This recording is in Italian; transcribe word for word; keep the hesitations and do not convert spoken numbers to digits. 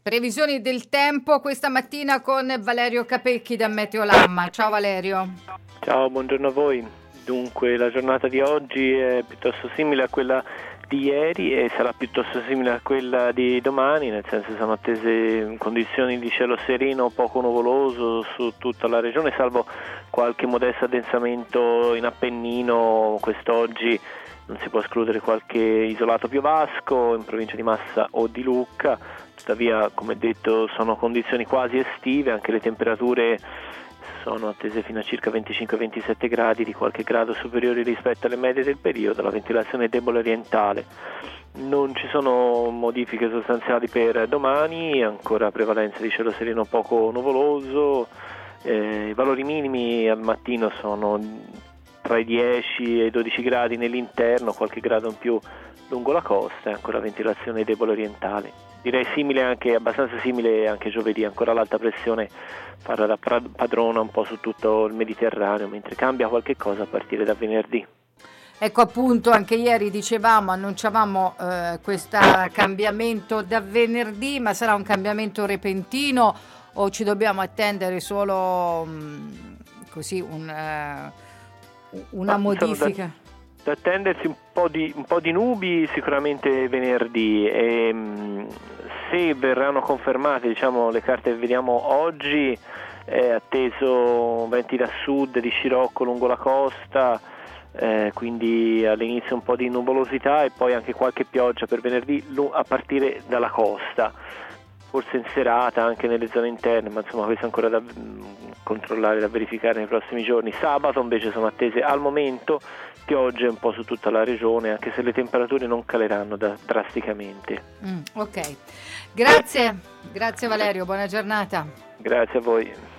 Previsioni del tempo questa mattina con Valerio Capecchi da Meteolamma. Ciao Valerio. Ciao, buongiorno a voi. Dunque, la giornata di oggi è piuttosto simile a quella di ieri e sarà piuttosto simile a quella di domani, nel senso che sono attese condizioni di cielo sereno, poco nuvoloso su tutta la regione, salvo qualche modesto addensamento in Appennino. Quest'oggi non si può escludere qualche isolato piovasco in provincia di Massa o di Lucca. Tuttavia, come detto, sono condizioni quasi estive, anche le temperature sono attese fino a circa venticinque ventisette gradi, di qualche grado superiori rispetto alle medie del periodo. La ventilazione è debole orientale. Non ci sono modifiche sostanziali per domani, ancora prevalenza di cielo sereno poco nuvoloso. Eh, I valori minimi al mattino sono tra i dieci e i dodici gradi nell'interno, qualche grado in più lungo la costa e ancora ventilazione debole orientale. Direi simile anche, abbastanza simile anche giovedì, ancora l'alta pressione farà da padrona un po' su tutto il Mediterraneo, mentre cambia qualche cosa a partire da venerdì. Ecco appunto, anche ieri dicevamo, annunciavamo eh, questo cambiamento da venerdì, ma sarà un cambiamento repentino o ci dobbiamo attendere solo mh, così un, uh, una ma, modifica? Da, da attendersi un po' di, un po' di nubi sicuramente venerdì e mh, se verranno confermate, diciamo, le carte che vediamo oggi, è atteso venti da sud di scirocco lungo la costa, eh, quindi all'inizio un po' di nuvolosità e poi anche qualche pioggia per venerdì a partire dalla costa, forse in serata anche nelle zone interne, ma insomma questo è ancora da controllare, da verificare nei prossimi giorni. Sabato invece sono attese al momento piogge un po' su tutta la regione, anche se le temperature non caleranno da, drasticamente. Mm, ok, grazie, grazie Valerio, buona giornata. Grazie a voi.